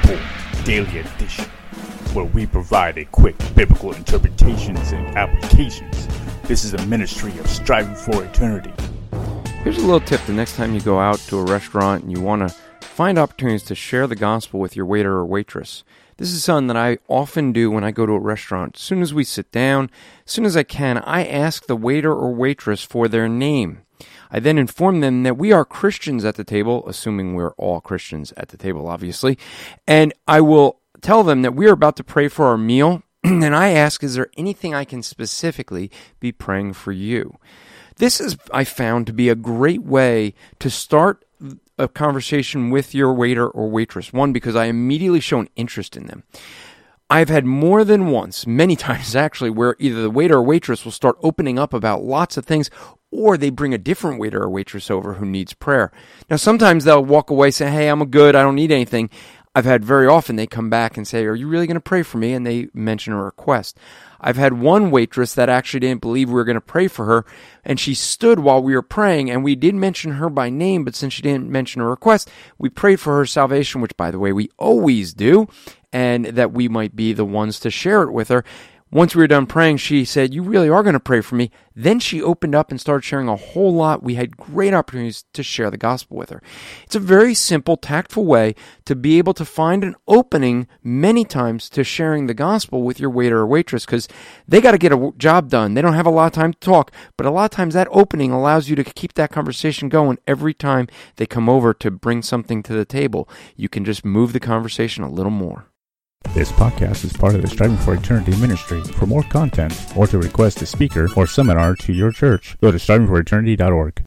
Report Daily Edition, where we provide a quick biblical interpretations and applications. This is a ministry of striving for eternity. Here's a little tip the next time you go out to a restaurant and you want to find opportunities to share the gospel with your waiter or waitress. This is something that I often do when I go to a restaurant. As soon as we sit down, as soon as I can, I ask the waiter or waitress for their name. I then inform them that we are Christians at the table, assuming we're all Christians at the table, obviously, and I will tell them that we are about to pray for our meal, and I ask, is there anything I can specifically be praying for you? This is, I found, to be a great way to start a conversation with your waiter or waitress. One, because I immediately show an interest in them. I've had more than once, many times actually, where either the waiter or waitress will start opening up about lots of things, or they bring a different waiter or waitress over who needs prayer. Now, sometimes they'll walk away saying, hey, I'm good, I don't need anything. I've had very often they come back and say, are you really going to pray for me? And they mention a request. I've had one waitress that actually didn't believe we were going to pray for her, and she stood while we were praying, and we did mention her by name, but since she didn't mention a request, we prayed for her salvation, which, by the way, we always do, and that we might be the ones to share it with her. Once we were done praying, she said, you really are going to pray for me. Then she opened up and started sharing a whole lot. We had great opportunities to share the gospel with her. It's a very simple, tactful way to be able to find an opening many times to sharing the gospel with your waiter or waitress, because they got to get a job done. They don't have a lot of time to talk, but a lot of times that opening allows you to keep that conversation going every time they come over to bring something to the table. You can just move the conversation a little more. This podcast is part of the Striving for Eternity ministry. For more content, or to request a speaker or seminar to your church, go to strivingforeternity.org.